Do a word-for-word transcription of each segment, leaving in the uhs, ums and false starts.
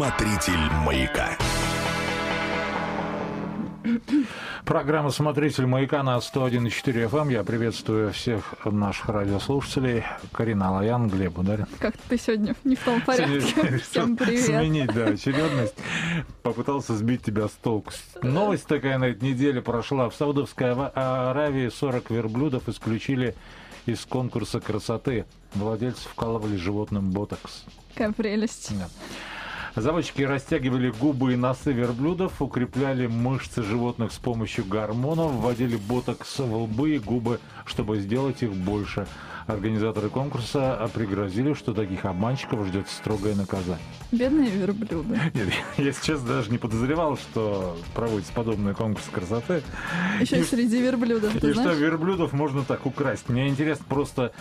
Смотритель маяка. Программа «Смотритель маяка» на сто один и четыре эф эм. Я приветствую всех наших радиослушателей. Карина Алаян, Глеб Ударин. Как ты сегодня не в том порядке. Всем привет. Сменить, да, очередность. Попытался сбить тебя с толку. Новость такая на этой неделе прошла. В Саудовской Аравии сорок верблюдов исключили из конкурса красоты. Владельцы вкалывали животным ботокс. Какая прелесть. Да. Заводчики растягивали губы и носы верблюдов, укрепляли мышцы животных с помощью гормонов, вводили ботокс в лбы и губы, чтобы сделать их больше. Организаторы конкурса пригрозили, что таких обманщиков ждет строгое наказание. Бедные верблюды. Нет, я сейчас даже не подозревал, что проводится подобный конкурс красоты. Еще и среди верблюдов, ты И знаешь? что верблюдов можно так украсть. Мне интересно просто...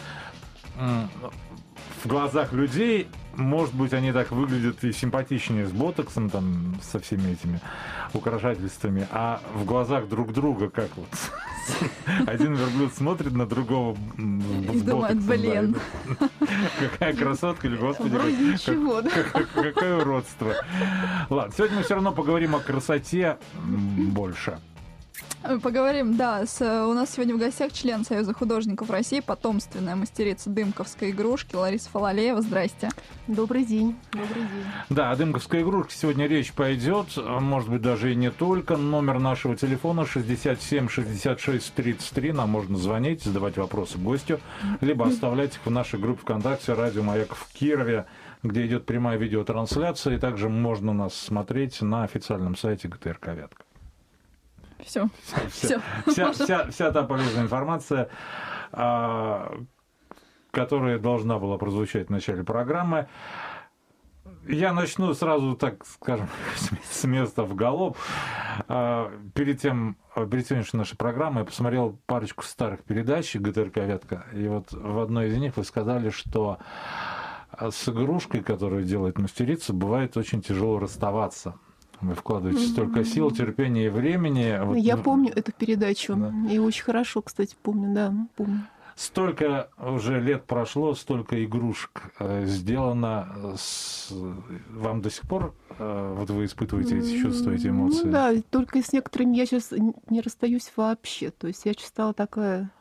В глазах людей, может быть, они так выглядят и симпатичнее с ботоксом, там, со всеми этими украшательствами, а в глазах друг друга как вот... Один верблюд смотрит на другого и думает, блин. Да, какая красотка, или, господи, вроде как, ничего, как, да? как, какое уродство. Ладно, сегодня мы все равно поговорим о красоте больше. Поговорим, да. С, у нас сегодня в гостях член Союза художников России, потомственная мастерица дымковской игрушки Лариса Фалалеева. Здрасте. Добрый день. Добрый день. Да, о дымковской игрушке сегодня речь пойдет. Может быть, даже и не только. Номер нашего телефона шестьдесят семь шестьдесят шесть тридцать три. Нам можно звонить, задавать вопросы гостю, либо оставлять их в нашей группе ВКонтакте «Радио Маяк» в Кирове, где идет прямая видеотрансляция. И также можно нас смотреть на официальном сайте гэ тэ эр ка «Вятка». Все. Вся, вся, вся, вся та полезная информация, которая должна была прозвучать в начале программы. Я начну сразу, так скажем, с места в галоп. Перед тем, перед сегодняшней нашей программой я посмотрел парочку старых передач гэ тэ эр ка «Вятка». И вот в одной из них вы сказали, что с игрушкой, которую делает мастерица, бывает очень тяжело расставаться. Вы вкладываете столько сил, терпения и времени. Вот, я помню эту передачу. Да. И очень хорошо, кстати, помню, да, помню. Столько уже лет прошло, столько игрушек э, сделано. С... Вам до сих пор э, вот вы испытываете эти чувства, эти эмоции? Ну да, только с некоторыми я сейчас не расстаюсь вообще. То есть я стала такая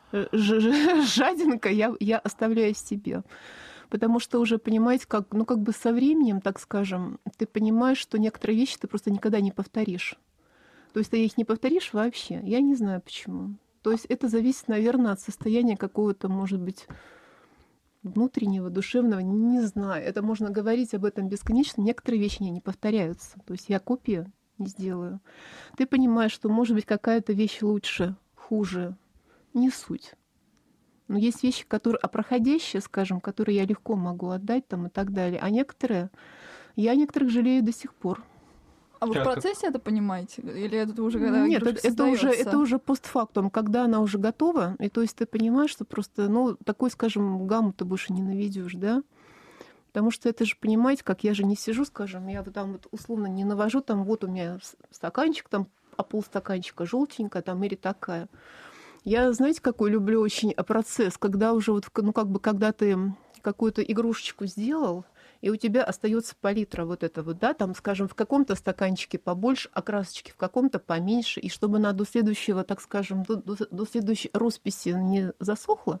жадинка, я, я оставляю себе. Потому что уже, понимаете, как, ну, как бы со временем, так скажем, ты понимаешь, что некоторые вещи ты просто никогда не повторишь. То есть ты их не повторишь вообще. Я не знаю почему. То есть это зависит, наверное, от состояния какого-то, может быть, внутреннего, душевного, не знаю. Это можно говорить об этом бесконечно. Некоторые вещи не повторяются. То есть я копию не сделаю. Ты понимаешь, что, может быть, какая-то вещь лучше, хуже. Не суть. Но есть вещи, которые, а проходящие, скажем, которые я легко могу отдать там, и так далее. А некоторые, я некоторых жалею до сих пор. А вы Как? в процессе это понимаете? Или это уже когда Нет, это, это, уже, создаётся? это уже постфактум, когда она уже готова. И то есть ты понимаешь, что просто, ну, такой, скажем, гамму ты больше не наведешь, да? Потому что это же, понимаете, как я же не сижу, скажем, я вот там вот условно не навожу, там вот у меня стаканчик, там, а полстаканчика желтенькая, там, или такая. Я, знаете, какой люблю очень процесс, когда уже вот, ну, как бы, когда ты какую-то игрушечку сделал, и у тебя остается палитра вот этого, да, там, скажем, в каком-то стаканчике побольше, а красочки в каком-то поменьше, и чтобы она до следующего, так скажем, до, до, до следующей росписи не засохла,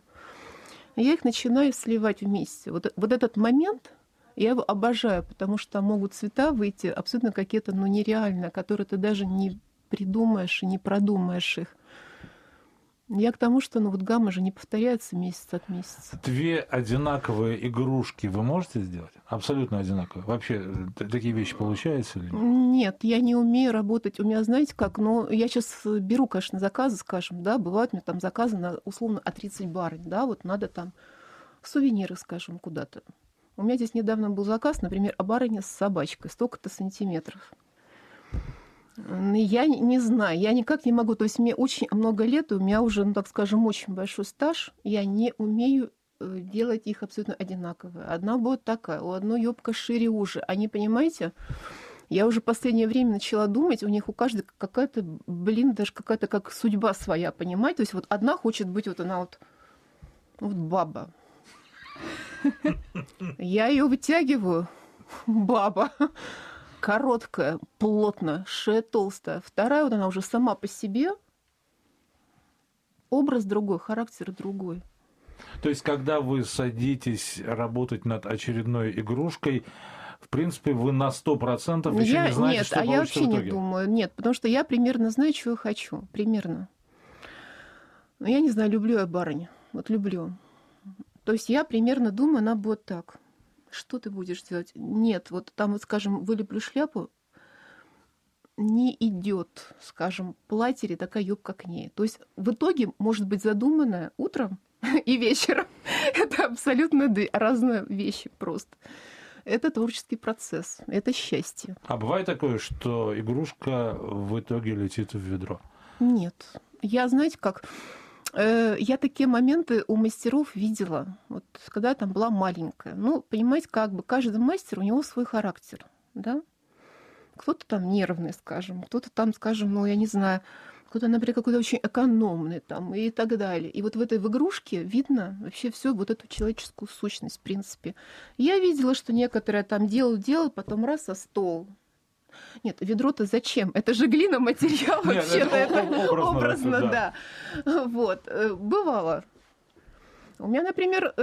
я их начинаю сливать вместе. Вот, вот этот момент я его обожаю, потому что там могут цвета выйти абсолютно какие-то, ну, нереальные, которые ты даже не придумаешь и не продумаешь их. Я к тому, что, ну, вот гамма же не повторяется месяц от месяца. Две одинаковые игрушки вы можете сделать? Абсолютно одинаковые. Вообще такие вещи получаются или нет? Нет, я не умею работать. У меня, знаете как, ну, я сейчас беру, конечно, заказы, скажем, да, бывают у меня там заказы на, условно, от тридцать барынь, да, вот надо там сувениры, скажем, куда-то. У меня здесь недавно был заказ, например, о барыне с собачкой, столько-то сантиметров. Я не знаю, я никак не могу. То есть мне очень много лет, у меня уже, ну, так скажем, очень большой стаж. Я не умею делать их абсолютно одинаковые. Одна будет такая, у одной юбка шире, уже. Они, понимаете, я уже в последнее время начала думать, у них у каждой какая-то, блин, даже какая-то как судьба своя, понимаете? То есть вот одна хочет быть, вот она вот, вот баба. Я ее вытягиваю, баба. короткая, плотная, шея толстая. Вторая, вот она уже сама по себе. Образ другой, характер другой. То есть, когда вы садитесь работать над очередной игрушкой, в принципе, вы на сто процентов еще я, не знаете, нет, что а я получится вообще в итоге? не думаю. Нет, потому что я примерно знаю, чего я хочу. Примерно. Но я не знаю, люблю я барыню. Вот люблю. То есть я примерно думаю, она будет так. Что ты будешь делать? Нет, вот там, вот, скажем, вылеплю шляпу, не идет, скажем, платье или такая юбка к ней. То есть в итоге может быть задуманное утром и вечером. Это абсолютно две разные вещи просто. Это творческий процесс, это счастье. А бывает такое, что игрушка в итоге летит в ведро? Нет. Я, знаете, как... э, Я такие моменты у мастеров видела, вот когда я там была маленькая. Ну, понимаете, как бы каждый мастер, у него свой характер, да? Кто-то там нервный, скажем, кто-то там, скажем, ну, я не знаю, кто-то, например, какой-то очень экономный там и так далее. И вот в этой в игрушке видно вообще всю вот эту человеческую сущность, в принципе. Я видела, что некоторые там делают, делают, потом раз, а стол. Нет, ведро-то зачем? Это же глина, материал вообще-то. Это образно, да. Вот. Бывало. У меня, например,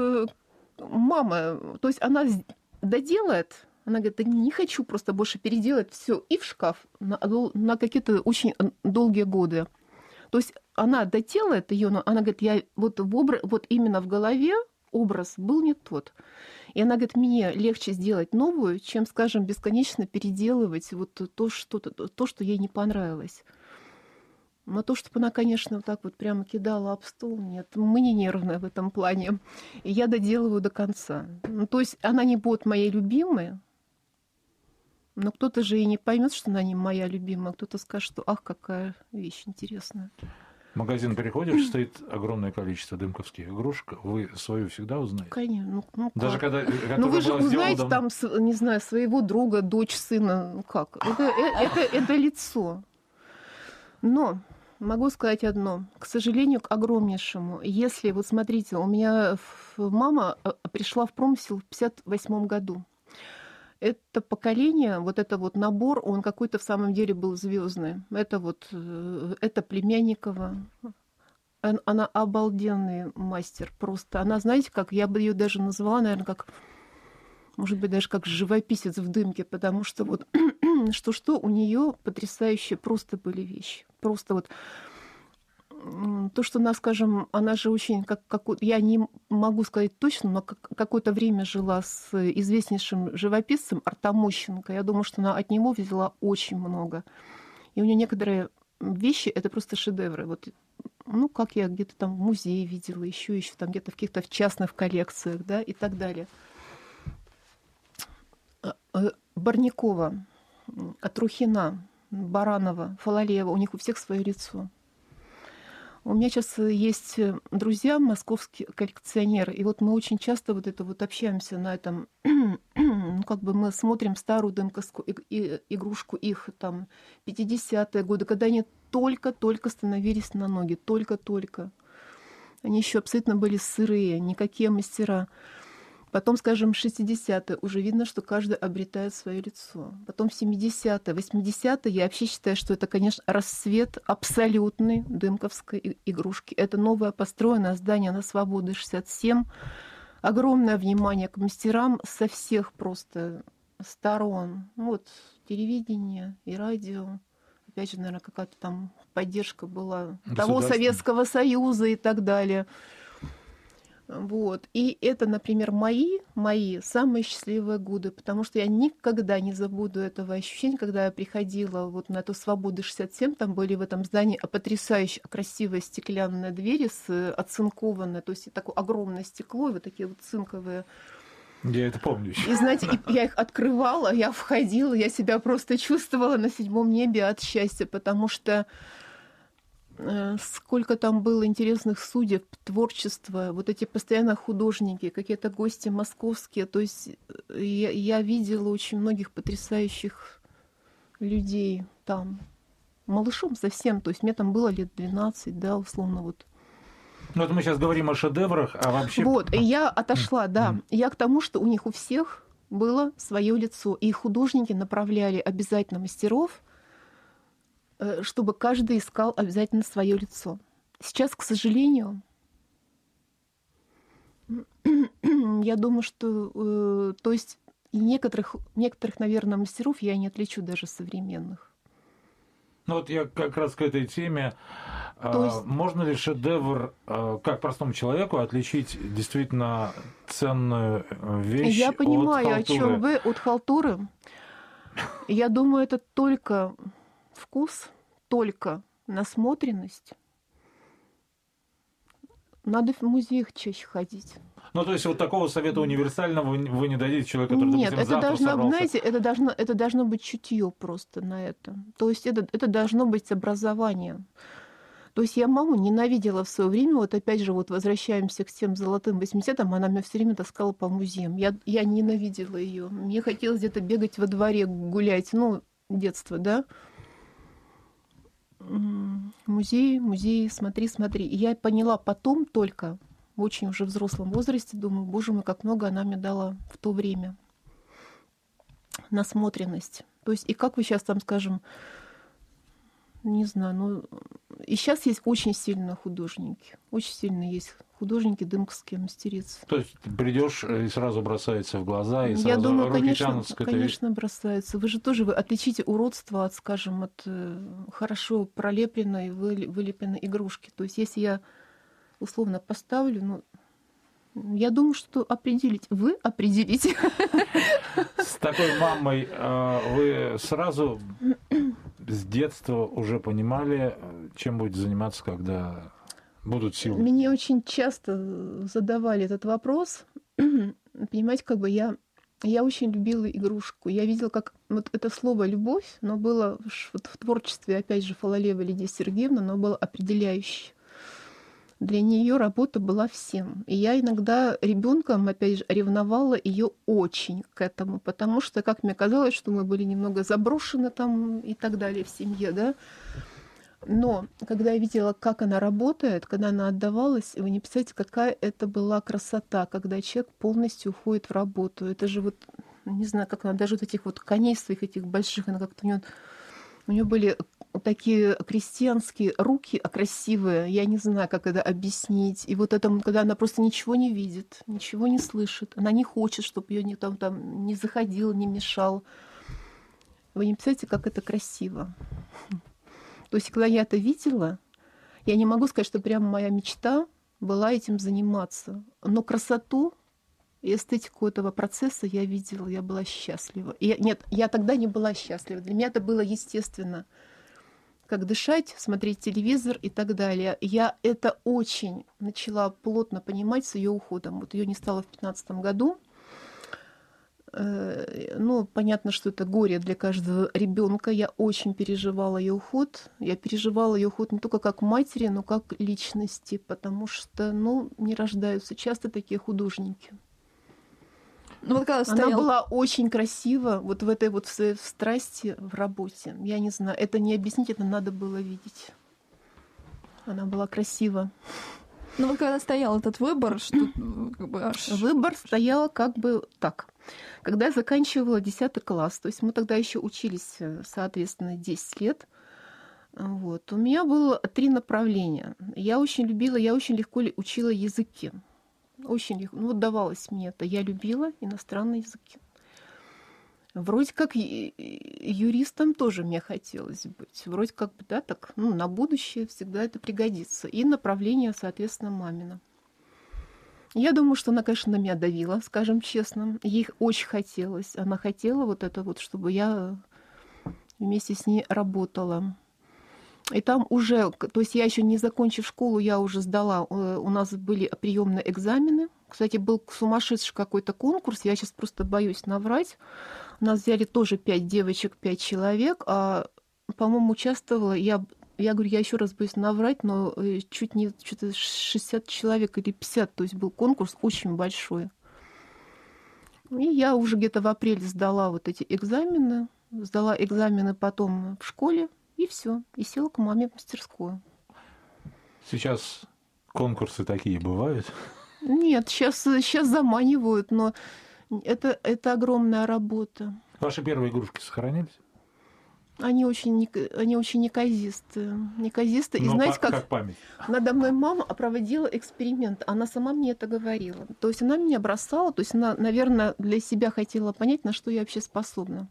мама, то есть она доделает, она говорит, да не хочу просто больше переделать все и в шкаф на, на какие-то очень долгие годы. То есть она доделает ее, но она говорит, я вот, в образ, вот именно в голове образ был не тот. И она говорит, мне легче сделать новую, чем, скажем, бесконечно переделывать вот то, что, то, что ей не понравилось. Но то, чтобы она, конечно, вот так вот прямо кидала об стол, нет, мы не нервные в этом плане. И я доделываю до конца. Ну, то есть она не будет моей любимой, но кто-то же и не поймет, что она не моя любимая, кто-то скажет, что ах, какая вещь интересная. В магазин переходишь, стоит огромное количество дымковских игрушек, вы свою всегда узнаете? Конечно. Ну, ну Даже как? когда... Ну вы же узнаете там, не знаю, своего друга, дочь, сына, ну как? Это, это, это, это лицо. Но могу сказать одно. К сожалению, к огромнейшему. Если, вот смотрите, у меня мама пришла в промысел в пятьдесят восьмом году. Это поколение, вот это вот набор, он какой-то в самом деле был звездный. Это вот, это Племянникова. Она обалденный мастер просто. Она, знаете, как я бы ее даже назвала, наверное, как, может быть, даже как живописец в дымке, потому что вот что-что у нее потрясающие просто были вещи. Просто вот то, что она, скажем, она же очень, как, как, я не могу сказать точно, но как, какое-то время жила с известнейшим живописцем Артамощенко. Я думаю, что она от него взяла очень много. И у нее некоторые вещи, это просто шедевры. Вот, ну, как я где-то там в музее видела, еще, еще там где-то в каких-то в частных коллекциях, да, и так далее. Барникова, Трухина, Баранова, Фалалеева, у них у всех свое лицо. У меня сейчас есть друзья, московские коллекционеры, и вот мы очень часто вот это вот общаемся на этом, ну, как бы мы смотрим старую дымковскую игрушку их там пятидесятые годы, когда они только-только становились на ноги, только-только. Они еще абсолютно были сырые, никакие мастера. Потом, скажем, шестидесятые, уже видно, что каждый обретает свое лицо. Потом семидесятые, восьмидесятые, я вообще считаю, что это, конечно, расцвет абсолютной дымковской игрушки. Это новое построенное здание на Свободы шестьдесят семь. Огромное внимание к мастерам со всех просто сторон. Вот телевидение и радио. Опять же, наверное, какая-то там поддержка была того Советского Союза и так далее. Вот. И это, например, мои, мои самые счастливые годы, потому что я никогда не забуду этого ощущения, когда я приходила вот на эту Свободу шестьдесят семь, там были в этом здании потрясающе красивые стеклянные двери с оцинкованные, то есть такое огромное стекло и вот такие вот цинковые. Я это помню еще. И знаете, и я их открывала, я входила, я себя просто чувствовала на седьмом небе от счастья, потому что сколько там было интересных судеб, творчества, вот эти постоянно художники, какие-то гости московские. То есть я, я видела очень многих потрясающих людей там. Малышом совсем, то есть мне там было лет двенадцать, да, условно вот. Ну, это мы сейчас говорим о шедеврах, а вообще... Вот, и я отошла, да. Я к тому, что у них у всех было свое лицо. И художники направляли обязательно мастеров, чтобы каждый искал обязательно свое лицо. Сейчас, к сожалению, я думаю, что, то есть некоторых, некоторых, наверное, мастеров я не отличу даже современных. Ну вот я как раз к этой теме. То есть... Можно ли шедевр, как простому человеку, отличить действительно ценную вещь Я понимаю, от халтуры? О чем вы, от халтуры. Я думаю, это только вкус, только насмотренность. Надо в музеях чаще ходить. Ну, то есть вот такого совета универсального вы не дадите человеку, который, Нет, допустим, это завтра должно, сорвался. знаете, это должно, это должно быть чутье просто на это. То есть это, это должно быть образование. То есть я маму ненавидела в свое время, вот опять же, вот возвращаемся к тем золотым восьмидесятым, она меня все время таскала по музеям. Я, я ненавидела ее. Мне хотелось где-то бегать во дворе, гулять, ну, детство, да. Музеи, музеи, смотри, смотри. И я поняла потом только, в очень уже взрослом возрасте, думаю, боже мой, как много она мне дала в то время. Насмотренность. То есть, и как вы сейчас там, скажем, не знаю, ну, и сейчас есть очень сильные художники. Очень сильные есть художники, дымковские мастерицы. То есть придешь и сразу бросается в глаза, и сразу Я думаю, руки конечно, тянутся к этой... конечно, бросаются. Вы же тоже вы отличите уродство от, скажем, от э, хорошо пролепленной, вылепленной игрушки. То есть если я условно поставлю, ну, я думаю, что определить. Вы определите. С такой мамой вы сразу с детства уже понимали, чем будете заниматься, когда будут силы? Мне очень часто задавали этот вопрос. Понимаете, как бы я, я очень любила игрушку. Я видела, как вот это слово «любовь», но было вот в творчестве, опять же, Фалалеевой Лидии Сергеевны, но было определяющее. Для нее работа была всем. И я иногда ребенком, опять же, ревновала ее очень к этому, потому что, как мне казалось, что мы были немного заброшены там и так далее в семье, да. Но когда я видела, как она работает, когда она отдавалась, вы не представляете, какая это была красота, когда человек полностью уходит в работу. Это же вот, не знаю, как она, даже вот этих вот коней своих, этих больших, она как-то у нее, у нее были такие крестьянские руки красивые, я не знаю, как это объяснить. И вот это, когда она просто ничего не видит, ничего не слышит, она не хочет, чтобы ее никто там не заходил, не мешал. Вы не представляете, как это красиво. То есть, когда я это видела, я не могу сказать, что прямо моя мечта была этим заниматься. Но красоту и эстетику этого процесса я видела, я была счастлива. И я, нет, я тогда не была счастлива. Для меня это было естественно. Как дышать, смотреть телевизор и так далее. Я это очень начала плотно понимать с ее уходом. Вот ее не стало в пятнадцатом году. Ну, понятно, что это горе для каждого ребенка. Я очень переживала ее уход. Я переживала ее уход не только как матери, но как личности, потому что, ну, не рождаются часто такие художники. Ну, вот когда Она стоял... была очень красива вот в этой вот в страсти в работе. Я не знаю, это не объяснить, это надо было видеть. Она была красива. Ну вот когда стоял этот выбор, что как бы аж... Выбор стоял как бы так. Когда я заканчивала десятый класс, то есть мы тогда еще учились, соответственно, десять лет, вот, у меня было три направления. Я очень любила, я очень легко учила языки. Очень легко, ну вот давалось мне это. Я любила иностранные языки. Вроде как юристом тоже мне хотелось быть. Вроде как бы, да, так, ну, на будущее всегда это пригодится. И направление, соответственно, мамина. Я думаю, что она, конечно, на меня давила, скажем честно. Ей очень хотелось. Она хотела вот это вот, чтобы я вместе с ней работала. И там уже, то есть я еще не закончив школу, я уже сдала, у нас были приемные экзамены. Кстати, был сумасшедший какой-то конкурс, я сейчас просто боюсь наврать. У нас взяли тоже пять девочек, пять человек, а, по-моему, участвовала, я, я говорю, я еще раз боюсь наврать, но чуть не что-то шестьдесят человек или пятьдесят, то есть был конкурс очень большой. И я уже где-то в апреле сдала вот эти экзамены, сдала экзамены потом в школе, и все, и села к маме в мастерскую. Сейчас конкурсы такие бывают? Нет, сейчас, сейчас заманивают, но Это, это огромная работа. Ваши первые игрушки сохранились? Они очень, не- они очень неказистые. Неказистые. И Но знаете, по- как, как память. надо мной мама проводила эксперимент. Она сама мне это говорила. То есть она меня бросала, то есть она, наверное, для себя хотела понять, на что я вообще способна.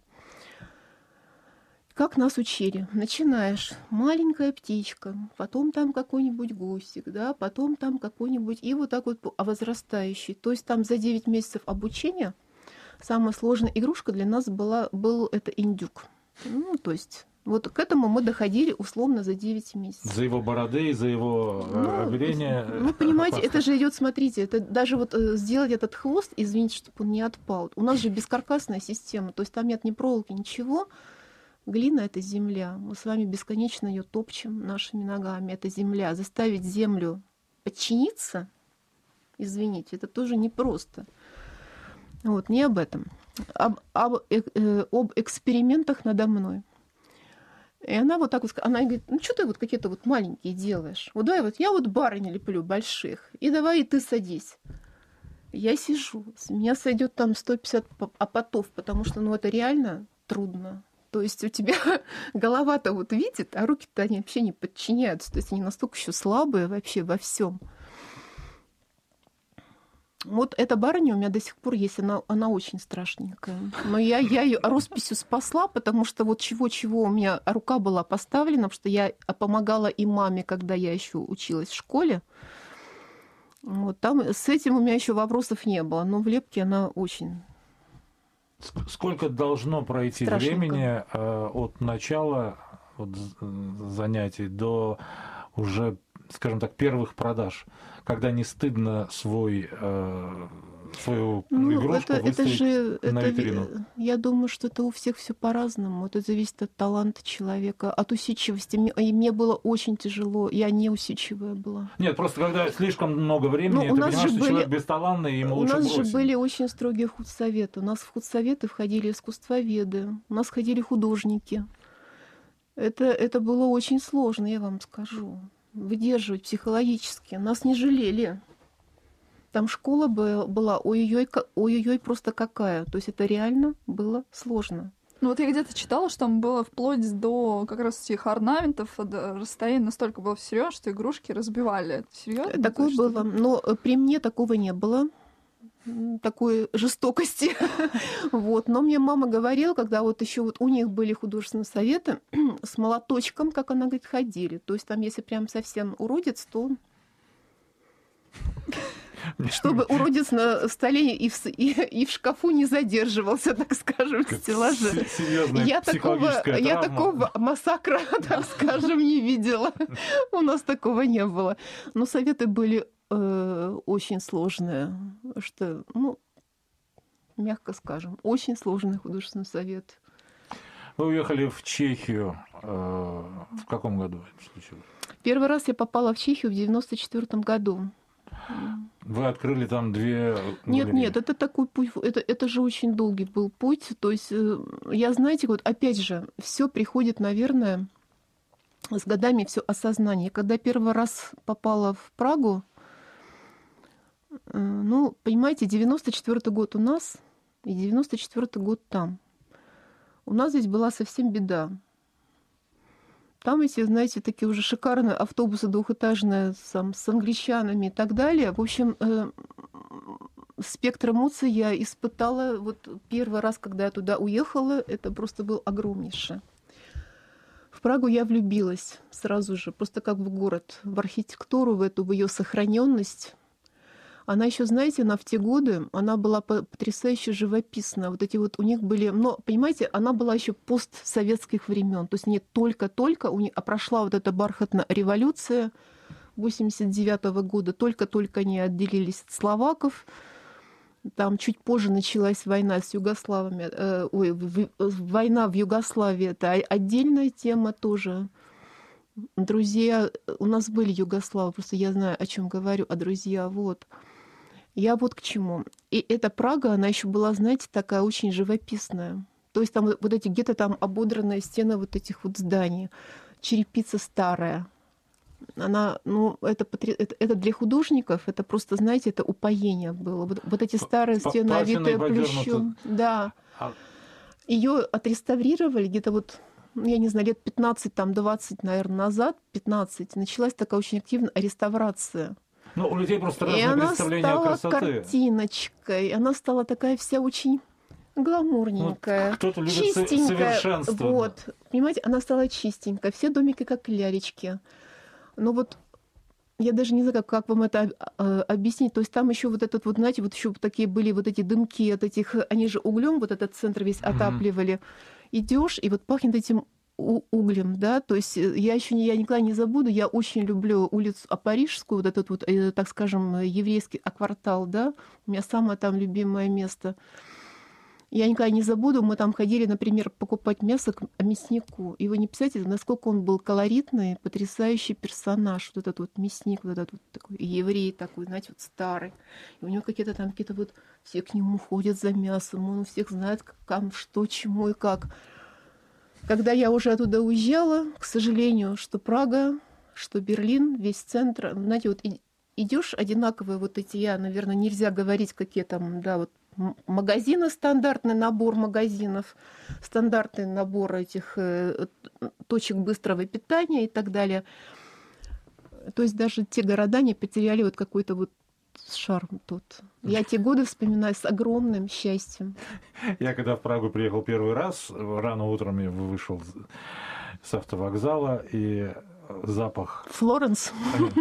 Как нас учили? Начинаешь, маленькая птичка, потом там какой-нибудь гусик, да, потом там какой-нибудь, и вот так вот по- возрастающий. То есть там за девять месяцев обучения самая сложная игрушка для нас была, был это индюк. Ну, то есть вот к этому мы доходили условно за девять месяцев. За его бороды, за его э, Ну, оперение. Ну, понимаете, это же идет, смотрите, это даже вот э, сделать этот хвост, извините, чтобы он не отпал. У нас же бескаркасная система, то есть там нет ни проволоки, ничего. Глина — это земля. Мы с вами бесконечно ее топчем нашими ногами. Это земля. Заставить землю подчиниться, извините, это тоже непросто. Вот, не об этом. Об, об, э, э, об экспериментах надо мной. И она вот так вот, ска- она говорит, ну что ты вот какие-то вот маленькие делаешь? Вот давай вот, я вот барыня леплю больших, и давай и ты садись. Я сижу, с меня сойдет там сто пятьдесят по- опотов, потому что, ну, это реально трудно. То есть у тебя голова-то вот видит, а руки-то они вообще не подчиняются. То есть они настолько еще слабые вообще во всем. Вот эта барыня у меня до сих пор есть, она, она очень страшненькая. Но я, я ее росписью спасла, потому что вот чего-чего у меня рука была поставлена, потому что я помогала и маме, когда я еще училась в школе. Вот там с этим у меня еще вопросов не было, но в лепке она очень... Ск- Сколько должно пройти Страшненько. времени э, от начала вот, з- занятий до уже, скажем так, первых продаж, когда не стыдно свой, э, свою Ну, игрушку это, это выставить же, на это, витрину? ви- я думаю, что это у всех все по-разному. Это зависит от таланта человека, от усидчивости. Мне, и мне было очень тяжело, я неусидчивая была. Нет, просто когда слишком много времени, Ну, у ты нас понимаешь, же что были- человек бесталанный, ему У лучше нас бросить. же были очень строгие худсоветы. У нас в худсоветы входили искусствоведы, у нас ходили художники. Это, это было очень сложно, я вам скажу. Выдерживать психологически. Нас не жалели. Там школа бы- была ой-ой-ой, ка- ой-ой-ой просто какая. То есть это реально было сложно. Ну вот я где-то читала, что там было вплоть до как раз этих орнаментов, до расстояния настолько было серьезно, что игрушки разбивали. Это серьезно? Такое было. Но э, при мне такого не было. М, Такой жестокости. Вот. Но мне мама говорила, когда вот еще вот у них были художественные советы, с молоточком, как она говорит, ходили. То есть там, если прям совсем уродец, то чтобы уродец на столе и в, с- и, и в шкафу не задерживался, так скажем, в стеллаже. С- Серьезная Я такого, психологическая я травма. такого массакра, так скажем, не видела. У нас такого не было. Но советы были э, очень сложные. Что, ну, мягко скажем, очень сложный художественный совет. Вы уехали в Чехию. э, В каком году это случилось? Первый раз я попала в Чехию в девяносто четвёртом году. Вы открыли там две Нет, галереи. нет, это такой путь, это, это же очень долгий был путь. То есть э, я, знаете, вот опять же, все приходит, наверное, с годами все осознание. Когда первый раз попала в Прагу, э, ну, понимаете, девяносто четвёртый год у нас и девяносто четвёртый год там. У нас здесь была совсем беда. Там эти, знаете, такие уже шикарные автобусы двухэтажные сам, с англичанами и так далее. В общем, э, спектр эмоций я испытала вот первый раз, когда я туда уехала, это просто был огромнейший. В Прагу я влюбилась сразу же, просто как в город, в архитектуру, в эту, в ее сохраненность. Она еще, знаете, она в те годы, она была по- потрясающе живописна. Вот эти вот у них были, но, понимаете, она была еще постсоветских времен. То есть не только-только, у них, а прошла вот эта бархатная революция восемьдесят девятого года, только-только они отделились от словаков. Там чуть позже началась война с югославами. Э, ой, в- в- война в Югославии, это о- отдельная тема тоже. Друзья, у нас были югославы, просто я знаю, о чем говорю, а друзья, вот. Я вот к чему. И эта Прага, она еще была, знаете, такая очень живописная. То есть там вот эти где-то там ободранные стены вот этих вот зданий, черепица старая. она, ну, это, это, это для художников, это просто, знаете, это упоение было. Вот, вот эти старые стены, овитые плющом. Да. Ее отреставрировали где-то вот, я не знаю, лет пятнадцать, там, двадцать, наверное, назад, пятнадцать, началась такая очень активная реставрация. Ну, у людей просто разное представление о красоте. И она стала картиночкой, она стала такая вся очень гламурненькая, ну, кто-то любит чистенькая. Совершенство. Вот, понимаете, она стала чистенькая, все домики как лялечки. Но вот я даже не знаю, как, как вам это объяснить. То есть там еще вот этот вот, знаете, вот еще такие были вот эти дымки от этих, они же углем вот этот центр весь отапливали. Mm-hmm. Идешь и вот пахнет этим углем, да. То есть я еще не, я никогда не забуду. Я очень люблю улицу Апарижскую, вот этот вот, так скажем, еврейский квартал, да. У меня самое там любимое место. Я никогда не забуду, мы там ходили, например, покупать мясо к мяснику. И вы не представляете, насколько он был колоритный, потрясающий персонаж. Вот этот вот мясник, вот этот вот такой еврей такой, знаете, вот старый. И у него какие-то там какие-то вот... Все к нему ходят за мясом, он у всех знает, как, что, чему и как. Когда я уже оттуда уезжала, к сожалению, что Прага, что Берлин, весь центр, знаете, вот идешь одинаковые вот эти, я, наверное, нельзя говорить, какие там, да, вот, магазины, стандартный набор магазинов, стандартный набор этих э, точек быстрого питания и так далее. То есть даже те города не потеряли вот какой-то вот шарм тот. Я те годы вспоминаю с огромным счастьем. Я когда в Прагу приехал первый раз, рано утром я вышел с автовокзала, и запах... Флоренс.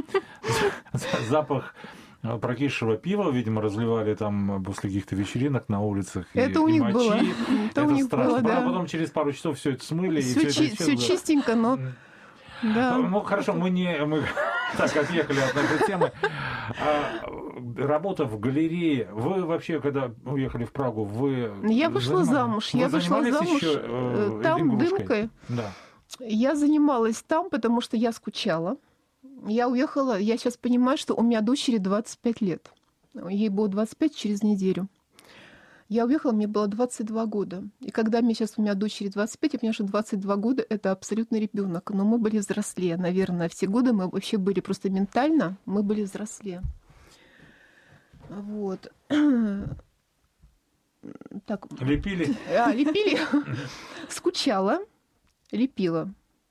Запах прокисшего пива, видимо, разливали там после каких-то вечеринок на улицах. Это и, у и них мочи. было. Это, это у них страшно. было, да. А потом через пару часов все это смыли. Все, и чи- все чистенько, но... Да. Ну, хорошо, мы не... Мы так отъехали от этой темы. А, работа в галерее. Вы вообще, когда уехали в Прагу, вы... Я вышла занимались? замуж. Вы я вышла замуж еще, э, там игрушкой? дымкой. Да. Я занималась там, потому что я скучала. Я уехала, я сейчас понимаю, что у меня дочери двадцать пять лет. Ей было двадцать пять через неделю. Я уехала, мне было двадцать два года. И когда мне сейчас у меня дочери двадцать пять, я понимаю, что двадцать два года — это абсолютно ребенок. Но мы были взрослее, наверное. Все годы мы вообще были просто ментально, мы были взрослее. Вот. Так. Лепили? А, лепили. Скучала, лепила.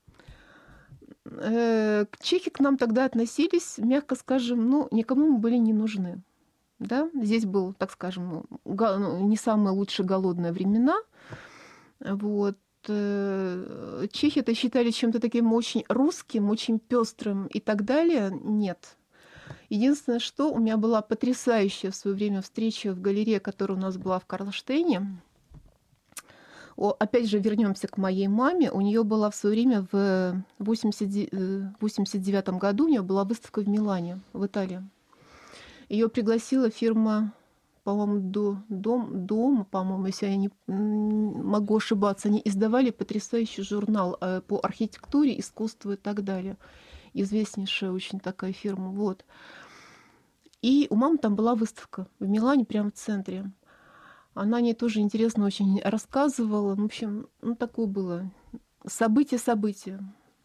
Чехи к нам тогда относились, мягко скажем, ну, никому мы были не нужны. Да? Здесь был, так скажем, не самые лучшие голодные времена. Вот. Чехи это считали чем-то таким очень русским, очень пестрым и так далее. Нет. Единственное, что у меня была потрясающая в свое время встреча в галерее, которая у нас была в Карлштейне. О, опять же, вернемся к моей маме. У нее была в свое время в восемьдесят девятом году у нее была выставка в Милане, в Италии. Ее пригласила фирма, по-моему, до, дом, дом, по-моему, если я не могу ошибаться. Они издавали потрясающий журнал по архитектуре, искусству и так далее. Известнейшая очень такая фирма. Вот. И у мамы там была выставка в Милане, прямо в центре. Она о ней тоже интересно очень рассказывала. В общем, ну, такое было событие-событие.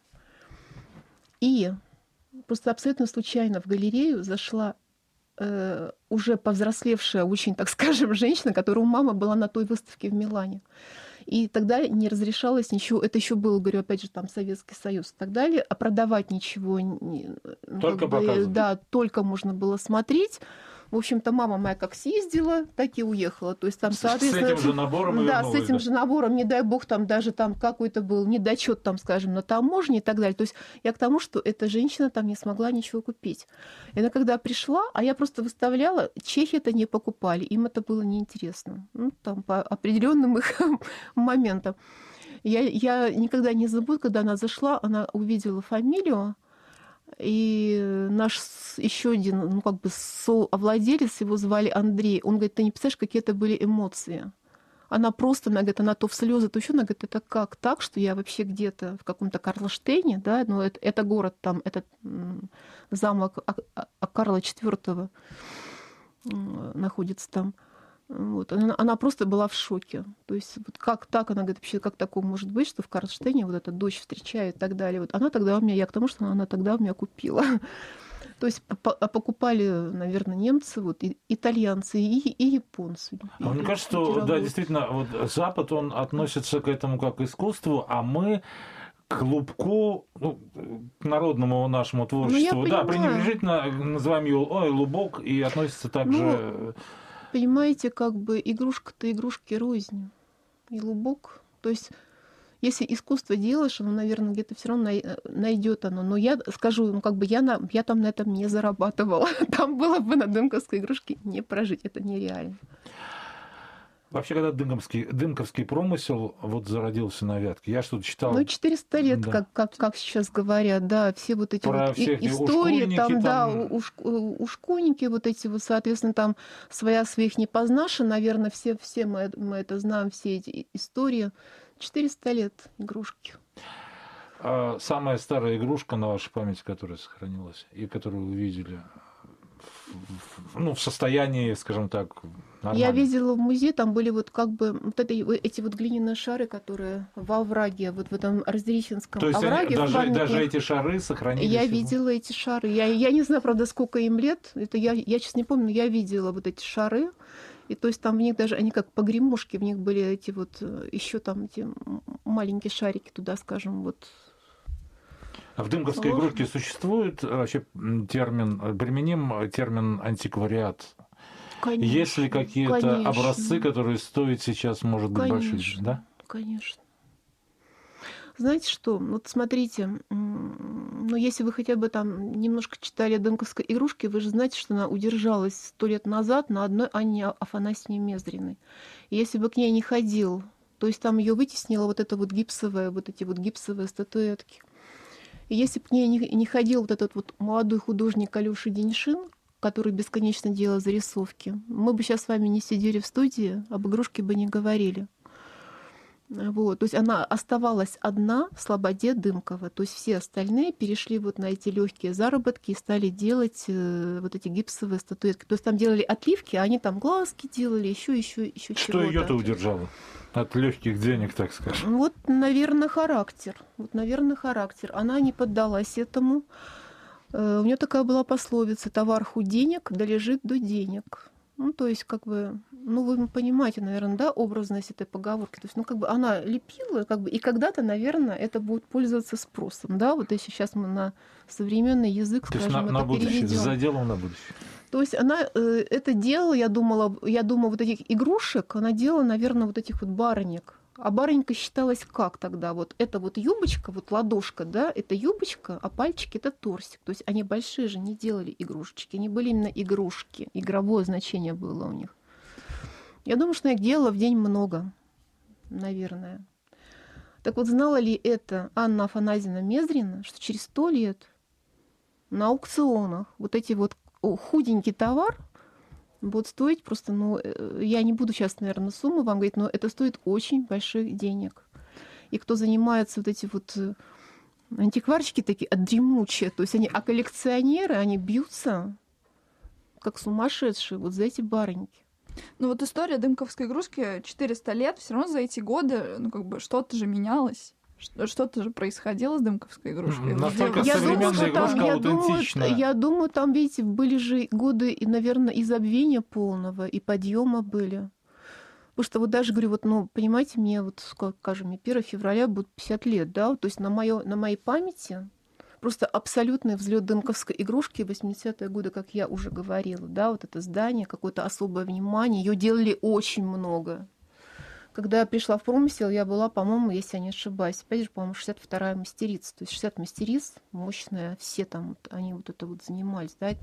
И просто абсолютно случайно в галерею зашла э, уже повзрослевшая, очень, так скажем, женщина, которая у мамы была на той выставке в Милане. И тогда не разрешалось ничего, это еще был, говорю, опять же, там Советский Союз и так далее, а продавать ничего... Только как бы, показывать. Да, только можно было смотреть. В общем-то, мама моя как съездила, так и уехала. То есть там, соответственно, с этим же набором да, вернулась, с этим да? же набором, не дай бог, там даже там какой-то был недочет, там, скажем, на таможне и так далее. То есть я к тому, что эта женщина там не смогла ничего купить. И она когда пришла, а я просто выставляла, чехи это не покупали, им это было неинтересно. Ну, там по определенным их моментам. Я, я никогда не забуду, когда она зашла, она увидела фамилию, и наш еще один, ну, как бы совладелец, его звали Андрей, он говорит, ты не представляешь, какие это были эмоции. Она просто, она говорит, она то в слезы, то еще, она говорит, это как так, что я вообще где-то в каком-то Карлштейне, да, ну, это, это город там, этот замок Карла четвёртого находится там. Вот. Она, она просто была в шоке. То есть вот как так, она говорит, вообще как такое может быть, что в Кронштейне вот эта дочь встречает и так далее. Вот она тогда у меня, я к тому, что она тогда у меня купила. То есть покупали, наверное, немцы, вот, и, итальянцы и, и японцы. А мне кажется, что да, действительно, вот Запад, он относится к этому как к искусству, а мы к лубку, ну, к народному нашему творчеству, ну, да, пренебрежительно называем ее ой, лубок, и относится также... Ну, понимаете, как бы игрушка-то игрушки рознь. И лубок, то есть... Если искусство делаешь, оно, наверное, где-то все равно найдет оно. Но я скажу, ну, как бы я, на, я там на этом не зарабатывала. Там было бы на дымковской игрушке не прожить. Это нереально. Вообще, когда дымковский, дымковский промысел вот зародился на Вятке, я что-то читал... Ну, четыреста лет, да. как, как, как сейчас говорят, да, все вот эти Про вот истории, там, там, да, уш, ушкуйники вот эти вот, соответственно, там своя своих не познаши, наверное, все, все мы, мы это знаем, все эти истории. четыреста лет игрушки. А самая старая игрушка на вашей памяти, которая сохранилась, и которую вы видели, в, ну, в состоянии, скажем так, нормально? Я видела в музее, там были вот как бы вот это, эти вот глиняные шары, которые во овраге, вот в этом Разделичинском овраге. То есть овраге. они, даже, даже эти шары сохранились? Я видела эти шары. Я, я не знаю, правда, сколько им лет. Это я, я сейчас не помню, но я видела вот эти шары. И то есть там в них даже, они как погремушки, в них были эти вот еще там эти маленькие шарики туда, скажем, вот. А в дымковской Сложно. игрушке существует вообще термин, применим термин антиквариат? Конечно, есть ли какие-то конечно. образцы, которые стоят сейчас, может быть, конечно, большие? Да? Конечно. Знаете что, вот смотрите, ну если вы хотя бы там немножко читали о дымковской игрушке, вы же знаете, что она удержалась сто лет назад на одной Анне Афанасьевне Мезриной. И если бы к ней не ходил, то есть там ее вытеснила вот эта вот гипсовая, вот эти вот гипсовые статуэтки. И если бы к ней не, не ходил вот этот вот молодой художник Алёша Деньшин, который бесконечно делал зарисовки, мы бы сейчас с вами не сидели в студии, об игрушке бы не говорили. Вот, то есть она оставалась одна в Слободе Дымкова. То есть все остальные перешли вот на эти легкие заработки и стали делать э, вот эти гипсовые статуэтки. То есть там делали отливки, а они там глазки делали, еще, еще, еще Что чего-то. ее-то удержало от легких денег, так скажем? Вот, наверное, характер. Вот, наверное, характер. Она не поддалась этому. Э, у нее такая была пословица: товар худ денег, да лежит до денег. Ну, то есть, как бы, ну, вы понимаете, наверное, да, образность этой поговорки. То есть, ну, как бы она лепила, как бы, и когда-то, наверное, это будет пользоваться спросом, да, вот если сейчас мы на современный язык, то скажем, есть на, это на будущее, переведем. с заделом на будущее. То есть она э, это делала, я думала, я думаю, вот этих игрушек, она делала, наверное, вот этих вот барынек. А барынька считалась как тогда? Вот это вот юбочка, вот ладошка, да, это юбочка, а пальчики — это торсик. То есть они большие же не делали игрушечки, они были именно игрушки. Игровое значение было у них. Я думаю, что я их делала в день много, наверное. Так вот, знала ли это Анна Афанасьевна Мезрина, что через сто лет на аукционах вот эти вот худенький товар будет стоить просто, ну, я не буду сейчас, наверное, сумму вам говорить, но это стоит очень больших денег. И кто занимается вот эти вот антикварщики такие дремучие, то есть они, а коллекционеры, они бьются как сумасшедшие вот за эти барыньки. Ну вот история дымковской игрушки четыреста лет, все равно за эти годы, ну как бы что-то же менялось. Что-то же происходило с дымковской игрушкой. Настолько я современная думаю, игрушка там, аутентичная. Я думаю, я думаю, там, видите, были же годы, и, наверное, и забвения полного, и подъема были. Потому что вот даже, говорю, вот, ну, понимаете, мне вот, скажем, мне первого февраля будет пятьдесят лет, да, то есть на, моё, на моей памяти просто абсолютный взлет дымковской игрушки в восьмидесятые годы, как я уже говорила, да, вот это здание, какое-то особое внимание, ее делали очень много. Когда я пришла в промысел, я была, по-моему, если я не ошибаюсь, опять же, по-моему, шестьдесят вторая мастерица. То есть шестьдесят мастериц, мощная, все там, они вот это вот занимались, да.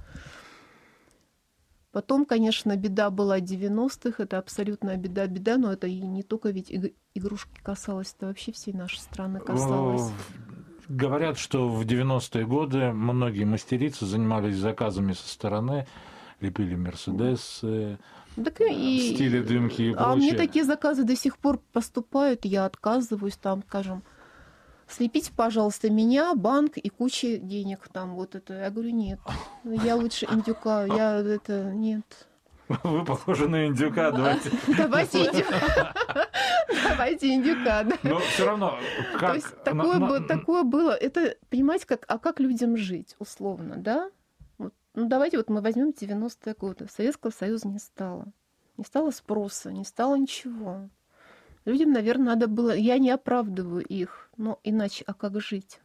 Потом, конечно, беда была девяностых, это абсолютная беда-беда, но это и не только ведь игрушки касалось, это вообще всей нашей страны касалось. Говорят, что в девяностые годы многие мастерицы занимались заказами со стороны, лепили мерседесы, так и, в стиле дымки и прочее. А мне такие заказы до сих пор поступают, я отказываюсь, там, скажем, слепите, пожалуйста, меня, банк и куча денег там, вот это. Я говорю, нет, я лучше индюка, я это, нет. Вы похожи на индюка, давайте. Давайте индюка. Давайте индюка, да. Но все равно, как... То есть такое, на, на... такое было, это, понимаете, как, а как людям жить, условно, да? Вот, ну, давайте вот мы возьмем девяностые годы. Советского Союза не стало. Не стало спроса, не стало ничего. Людям, наверное, надо было... Я не оправдываю их, но иначе, а как жить?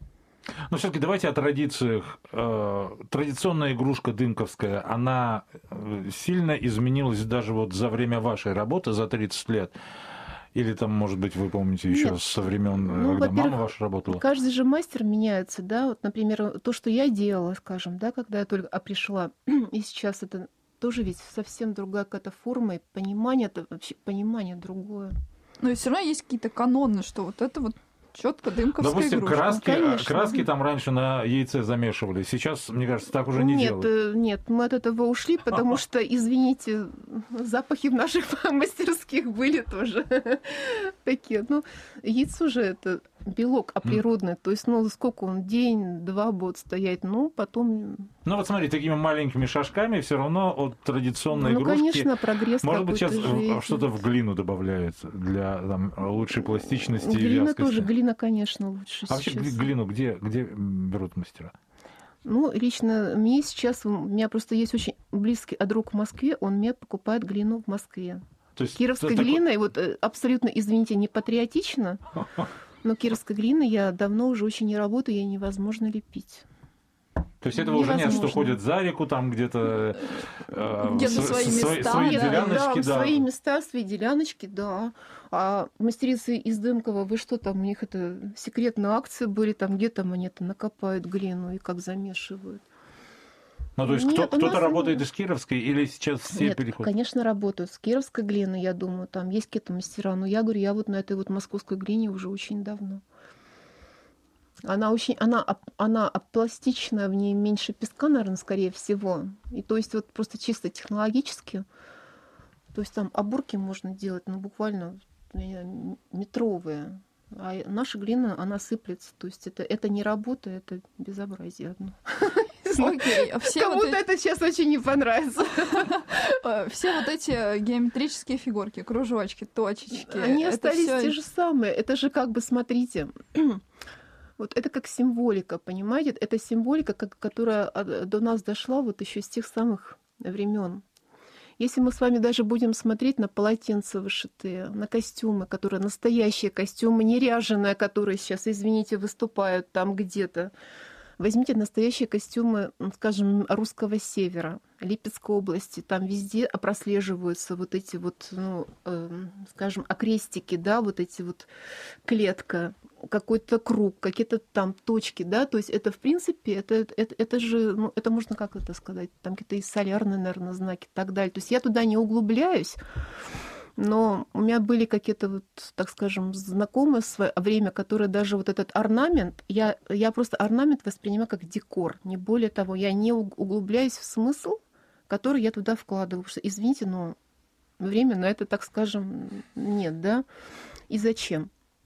Но все-таки давайте о традициях. Традиционная игрушка дымковская, она сильно изменилась даже вот за время вашей работы, за тридцать лет? Или там, может быть, вы помните еще Нет. со времен, ну, когда мама ваша работала? Каждый же мастер меняется, да. Вот, например, то, что я делала, скажем, да, когда я только пришла, и сейчас это тоже ведь совсем другая какая-то форма, и понимание, это вообще понимание другое. Но и все равно есть какие-то каноны, что вот это вот четко дымковская Допустим, игрушка. краски, ну, краски там раньше на яйце замешивали. Сейчас, мне кажется, так уже не нет, делают. Нет, мы от этого ушли, потому что, извините, запахи в наших мастерских были тоже такие. Ну, яйцо же это белок оприродный. То есть, ну, сколько он, день-два будет стоять, ну, потом... Ну, вот смотри, такими маленькими шажками все равно от традиционной ну, игрушки... Ну, конечно, прогресс может быть, сейчас есть. Что-то в глину добавляется для там, лучшей пластичности и глина вязкости. Тоже, глина, конечно, лучше А сейчас. вообще глину где, где берут мастера? Ну, лично мне сейчас... У меня просто есть очень близкий друг в Москве, он мне покупает глину в Москве. То есть Кировская глина, такой... и вот абсолютно, извините, не патриотично, но кировской глины я давно уже очень не работаю, ей невозможно лепить. То есть этого невозможно. Уже нет, что ходят за реку, там где-то... Э, где-то свои места. Свои да, деляночки, да, да. Свои места, свои деляночки, да. А мастерицы из Дымкова, вы что там, у них это секретные акции были, там где там они это накопают глину и как замешивают. Ну, то есть Нет, кто, кто-то нас... работает из Кировской или сейчас все Нет, переходят? конечно, работают. С Кировской глины, я думаю, там есть какие-то мастера. Но я говорю, я вот на этой вот московской глине уже очень давно. Она очень, она, она пластичная, в ней меньше песка, наверное, скорее всего. И то есть вот просто чисто технологически, то есть там оборки можно делать, ну, буквально метровые. А наша глина, она сыплется. То есть это, это не работа, это безобразие одно. Окей, все Кому-то вот это сейчас очень не понравится. Все вот эти геометрические фигурки, кружочки, точечки. Они остались всё... те же самые. Это же как бы, смотрите, вот это как символика, понимаете? Это символика, которая до нас дошла вот еще с тех самых времен. Если мы с вами даже будем смотреть на полотенца вышитые, на костюмы, которые настоящие костюмы, не ряженые, которые сейчас, извините, выступают там где-то. Возьмите настоящие костюмы, скажем, русского севера, Липецкой области, там везде прослеживаются вот эти вот, ну, э, скажем, окрестики, да, вот эти вот клетка, какой-то круг, какие-то там точки, да, то есть это, в принципе, это, это, это же, ну, это можно, как это сказать, там какие-то и солярные, наверное, знаки и так далее. То есть я туда не углубляюсь, но у меня были какие-то, вот, так скажем, знакомые в свое время, которые даже вот этот орнамент, я, я просто орнамент воспринимаю как декор, не более того, я не углубляюсь в смысл, который я туда вкладываю, потому что, извините, но время на это, так скажем, нет, да, и зачем?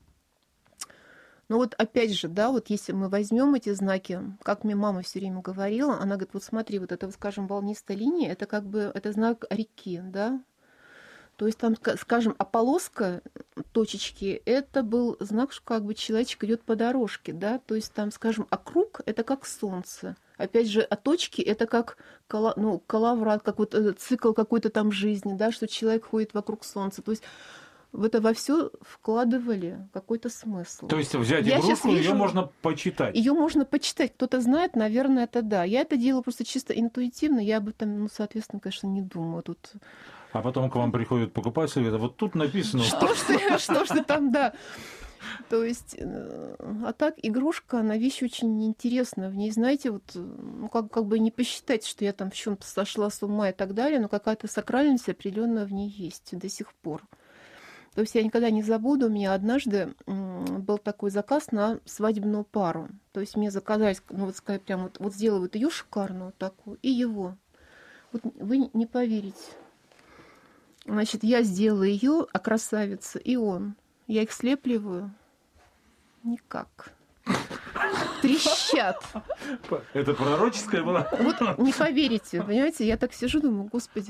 Ну вот опять же, да, вот если мы возьмем эти знаки, как мне мама все время говорила, она говорит, вот смотри, вот это, скажем, волнистая линия, это как бы, это знак реки, да, то есть там, скажем, а полоска, точечки, это был знак, что как бы человечек идет по дорожке, да, то есть там, скажем, а круг это как солнце. Опять же, а точки это как кола, ну, коловрат, как вот цикл какой-то там жизни, да, что человек ходит вокруг солнца. То есть в это во все вкладывали какой-то смысл. То есть взять игрушку, ее можно почитать. Ее можно почитать. Кто-то знает, наверное, это да. Я это делаю просто чисто интуитивно. Я об этом, ну, соответственно, конечно, не думаю. Тут... А потом к вам приходят покупатели, говорят, вот тут написано... Что ж ты, что ж ты там, да. То есть, а так, игрушка, она вещь очень интересная. В ней, знаете, вот, ну, как, как бы не посчитать, что я там в чем-то сошла с ума и так далее, но какая-то сакральность определенная в ней есть до сих пор. То есть я никогда не забуду, у меня однажды был такой заказ на свадебную пару. То есть мне заказали, ну вот сказать, прям вот, вот сделай вот ее шикарную такую, и его. Вот вы не поверите. Значит, я сделала ее, а красавица, и он. Я их слепливаю. Никак. Трещат. Это пророческая была? Вот не поверите, понимаете, я так сижу, думаю, господи,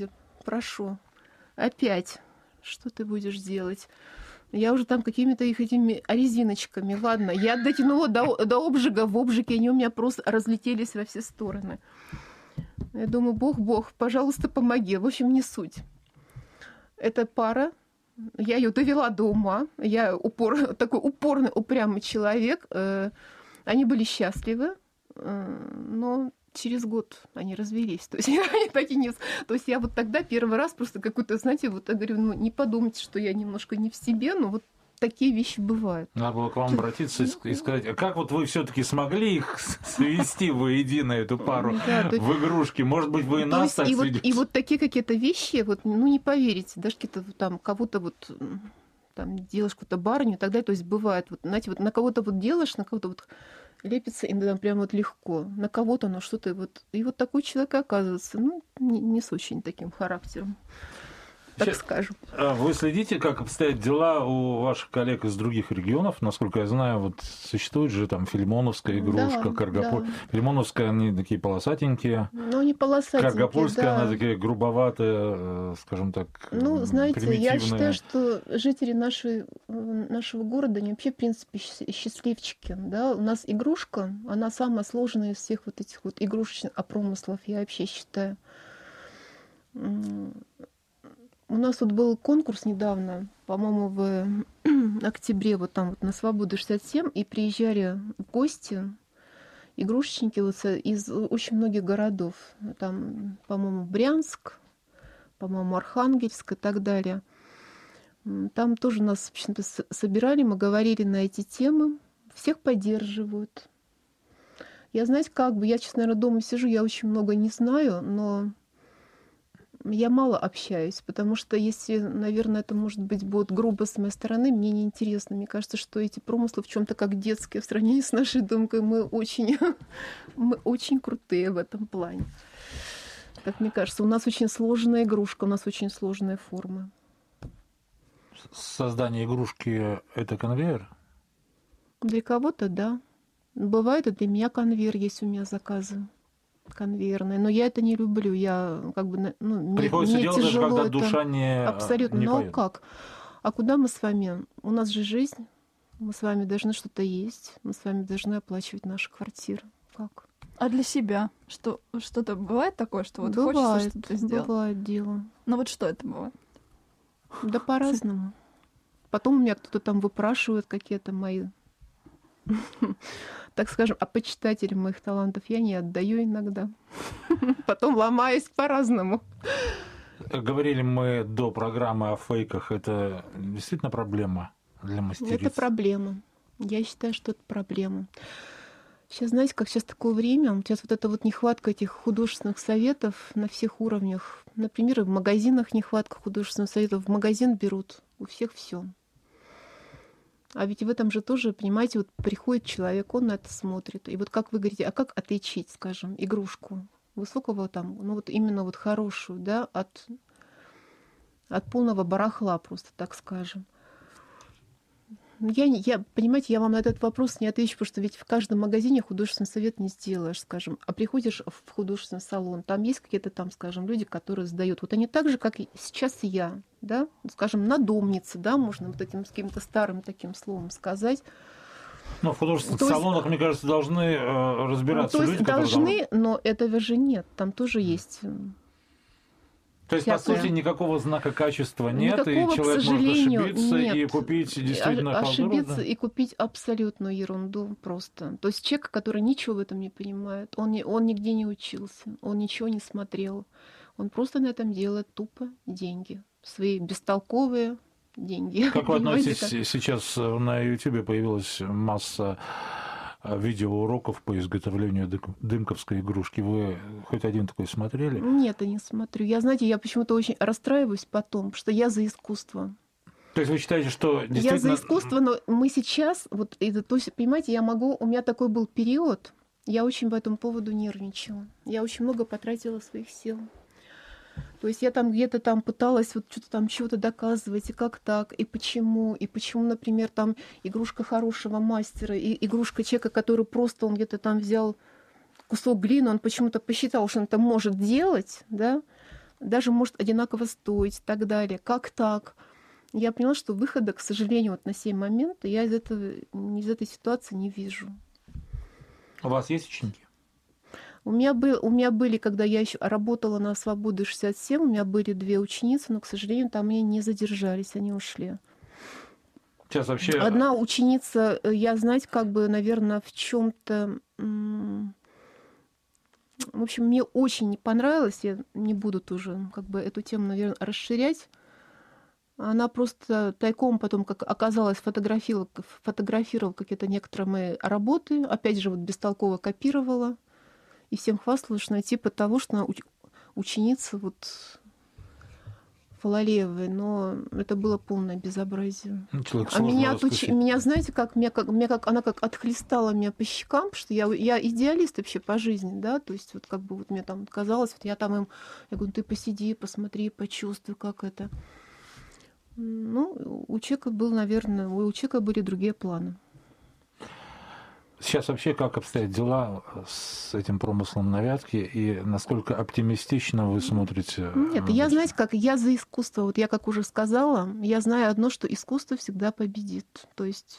прошу, опять, что ты будешь делать? Я уже там какими-то их этими резиночками, ладно, я дотянула до, до обжига, в обжиге они у меня просто разлетелись во все стороны. Я думаю, Бог, Бог, пожалуйста, помоги. В общем, не суть. Эта пара, я ее довела до ума, я упор, такой упорный, упрямый человек. Они были счастливы, но через год они развелись. То есть, они так и не... То есть я вот тогда первый раз просто какую-то, знаете, вот я говорю, ну не подумайте, что я немножко не в себе, но вот такие вещи бывают. Надо было к вам обратиться и сказать, а как вот вы все-таки смогли их свести воедино, эту пару, да, в игрушки? Может быть, вы и нас так и сведете? Вот, и вот такие какие-то вещи, вот, ну не поверите, даже какие-то там кого-то вот там делаешь какую-то барыню и так далее, то есть бывает, вот, знаете, вот на кого-то вот делаешь, на кого-то вот лепится иногда прям вот легко, на кого-то, ну что-то вот... И вот такой человек оказывается, ну, не, не с очень таким характером, так Сейчас, скажем. Вы следите, как обстоят дела у ваших коллег из других регионов? Насколько я знаю, вот существует же там филимоновская игрушка, да, Каргополь. Да. Филимоновская, они такие полосатенькие. Ну, не полосатенькие, Каргопольская, да. она такая грубоватая, скажем так, Ну, знаете, примитивная. я считаю, что жители нашей, нашего города, они вообще, в принципе, счастливчики. Да? У нас игрушка, она самая сложная из всех вот этих вот игрушечных промыслов, я вообще считаю. У нас вот был конкурс недавно, по-моему, в октябре, вот там вот на Свободу шестьдесят семь, и приезжали в гости игрушечники вот из очень многих городов. Там, по-моему, Брянск, по-моему, Архангельск и так далее. Там тоже нас, в общем-то, собирали, мы говорили на эти темы, всех поддерживают. Я, знаете, как бы, я, честно, наверное, дома сижу, я очень много не знаю, но я мало общаюсь, потому что если, наверное, это, может быть, будет грубо с моей стороны, мне неинтересно. Мне кажется, что эти промыслы в чем-то как детские в сравнении с нашей думкой. Мы очень, мы очень крутые в этом плане. Как мне кажется, у нас очень сложная игрушка, у нас очень сложная форма. Создание игрушки — это конвейер? Для кого-то, да. Бывает, и для меня конвейер, есть у меня заказы конвейерные, но я это не люблю, я как бы, ну, мне, приходится мне делать тяжело даже, когда это... душа не Абсолютно, не ну поет. как? А куда мы с вами? У нас же жизнь, мы с вами должны что-то есть, мы с вами должны оплачивать наши квартиры. Как? А для себя? Что, что-то бывает такое, что вот бывает, хочется что-то сделать? Бывает дело. Ну вот что это бывает? Да по-разному. Потом у меня кто-то там выпрашивает какие-то мои, так скажем, а почитателям моих талантов я не отдаю иногда. Потом ломаюсь по-разному. Говорили мы до программы о фейках. Это действительно проблема для мастериц? Это проблема. Я считаю, что это проблема. Сейчас, знаете, как сейчас такое время, сейчас вот эта вот нехватка этих художественных советов на всех уровнях. Например, и в магазинах нехватка художественных советов. В магазин берут у всех все. А ведь в этом же тоже, понимаете, вот приходит человек, он на это смотрит. И вот как вы говорите, а как отличить, скажем, игрушку высокого там, ну вот именно вот хорошую, да, от, от полного барахла просто, так скажем. Я, я, понимаете, я вам на этот вопрос не отвечу, потому что ведь в каждом магазине художественный совет не сделаешь, скажем. А приходишь в художественный салон, там есть какие-то там, скажем, люди, которые сдают. Вот они так же, как и сейчас я, да, скажем, надомницы, да, можно вот этим с каким-то старым таким словом сказать. Ну, в художественных то салонах, есть, мне кажется, должны э, разбираться ну, то есть люди, должны, которые... но этого же нет. Там тоже есть... То есть, всякое. по сути, никакого знака качества нет, Никакого, и человек к сожалению, может ошибиться нет. и купить действительно ошибиться халдуру, да? и купить абсолютную ерунду просто. То есть человек, который ничего в этом не понимает, он, не, он нигде не учился, он ничего не смотрел, он просто на этом делает тупо деньги, свои бестолковые деньги. Как вы относитесь, как... сейчас на Ютубе появилась масса видеоуроков по изготовлению дымковской игрушки. Вы хоть один такой смотрели? Нет, я не смотрю. Я, знаете, я почему-то очень расстраиваюсь потом, что я за искусство. То есть вы считаете, что действительно... Я за искусство, но мы сейчас, вот, это, то есть, понимаете, я могу, у меня такой был период, я очень по этому поводу нервничала. Я очень много потратила своих сил. То есть я там где-то там пыталась вот что-то там чего-то доказывать, и как так, и почему, и почему, например, там игрушка хорошего мастера, и игрушка человека, который просто он где-то там взял кусок глины, он почему-то посчитал, что он это может делать, да, даже может одинаково стоить и так далее. Как так? Я поняла, что выхода, к сожалению, вот на сей момент я из, этого, из этой ситуации не вижу. У вас есть ученики? У меня, был, у меня были, когда я еще работала на «Свободу шестьдесят семь», у меня были две ученицы, но, к сожалению, там они не задержались, они ушли. Сейчас вообще... Одна ученица, я, знаете, как бы, наверное, в чем-то... В общем, мне очень не понравилось, я не буду тоже как бы эту тему, наверное, расширять. Она просто тайком потом, как оказалось, фотографировала, фотографировала какие-то некоторые мои работы, опять же, вот бестолково копировала, и всем хвасталась, что типа того, что она ученица вот Фалалеевой, но это было полное безобразие. Человек а меня, отуч... меня, знаете, как, меня, как, меня как она как отхлестала меня по щекам, что я, я идеалист вообще по жизни, да, то есть вот как бы вот мне там казалось, вот я там им, я говорю, ты посиди, посмотри, почувствуй, как это. Ну, у человека был, наверное, у человека были другие планы. Сейчас вообще как обстоят дела с этим промыслом на Вятке и насколько оптимистично вы смотрите? Нет, я, знаете, как я за искусство. Вот я, как уже сказала, я знаю одно, что искусство всегда победит. То есть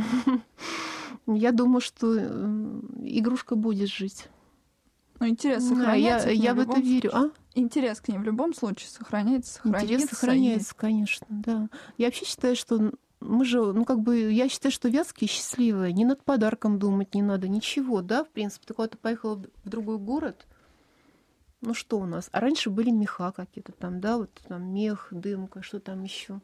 я думаю, что игрушка будет жить. Ну, интерес сохраняется. Я, я в это верю. А? Интерес к ней в любом случае сохраняется, сохраняется. Интерес сохраняется, и... конечно, да. Я вообще считаю, что мы же, ну, как бы, я считаю, что вятские счастливые, не над подарком думать не надо, ничего, да, в принципе. Ты куда-то поехала в другой город, ну, что у нас? А раньше были меха какие-то там, да, вот там мех, дымка, что там еще.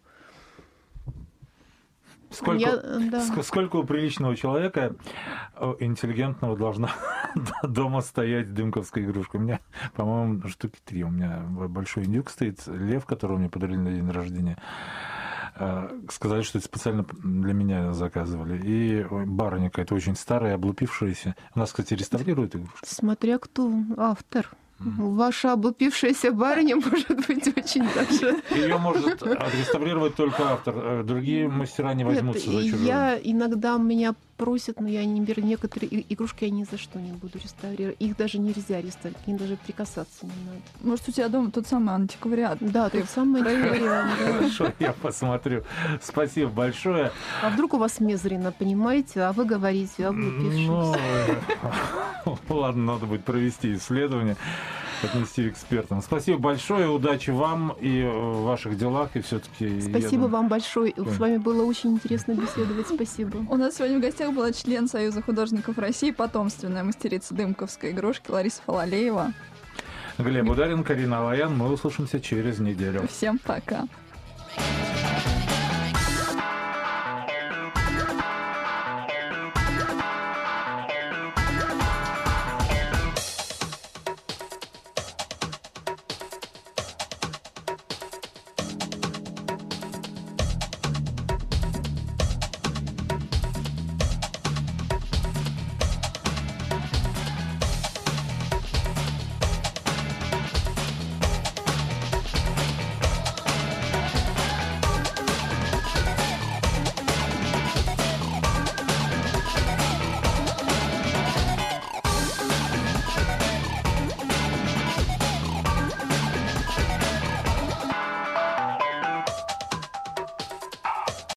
Сколько, я, да. сколько у приличного человека, интеллигентного, должна дома стоять дымковская игрушка? У меня, по-моему, штуки три. У меня большой индюк стоит, лев, которого мне подарили на день рождения. Сказали, что это специально для меня заказывали. И барыня какая-то очень старая, облупившаяся. У нас, кстати, реставрируют игрушки. Смотря кто автор. Mm-hmm. Ваша облупившаяся барыня может быть очень даже... Ее может отреставрировать только автор. Другие мастера не возьмутся Нет, за чужое. Я иногда меня просят, но я не беру некоторые игрушки, я ни за что не буду реставрировать. Их даже нельзя реставрировать, к ним даже прикасаться не надо. Может, у тебя дома тот самый антиквариат? Да, тот самый антиквариат. Хорошо, я посмотрю. Спасибо большое. А вдруг у вас мезрина, понимаете, а вы говорите, облупившись. Ну, ладно, надо будет провести исследование, отнести экспертам. Спасибо большое, удачи вам и в ваших делах, и все-таки. Спасибо думаю... вам большое. С вами было очень интересно беседовать. Спасибо. У нас сегодня в гостях была член Союза художников России, потомственная мастерица дымковской игрушки Лариса Фалалеева. Глеб Ударин, Карина Алаян. Мы услышимся через неделю. Всем пока.